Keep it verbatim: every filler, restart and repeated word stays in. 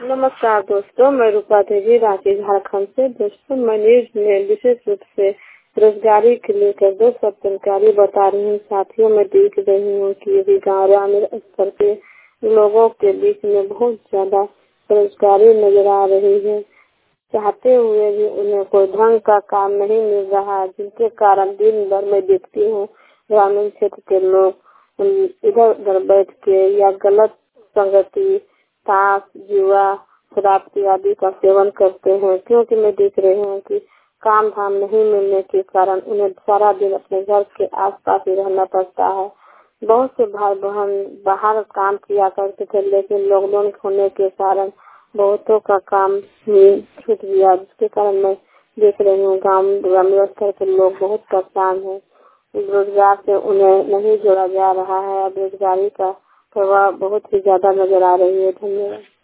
नमस्कार दोस्तों, मैं रूपा देवी रांची झारखंड से। दोस्तों, मैं न्यूज में विशेष रूप से बेरोजगारी के लेकर दो सब जानकारी बता रही हूँ। साथियों, मैं देख रही हूँ कि अभी गाँव ग्रामीण स्तर के लोगों के बीच में बहुत ज्यादा बेरोजगारी नजर आ रही है। चाहते हुए भी उन्हें कोई ढंग का काम नहीं मिल रहा है, जिसके कारण दिन भर मैं देखती हूँ ग्रामीण क्षेत्र के लोग इधर उधर बैठ के या गलत संगति, ताश, जुआ, शराब आदि का सेवन करते हैं। क्योंकि मैं देख रही हूँ कि काम धाम नहीं मिलने के कारण उन्हें सारा दिन अपने घर के आसपास ही रहना पड़ता है। बहुत से भाई बहन बाहर काम किया करते थे, लेकिन लॉकडाउन होने के कारण बहुतों का काम ही छूट गया, जिसके कारण मैं देख रही हूँ गाँव ग्रामीण स्तर के लोग बहुत परेशान हैं। रोजगार से उन्हें नहीं जोड़ा जा रहा है। बेरोजगारी का प्रभाव बहुत ही ज्यादा नजर आ रही है। धन्यवाद।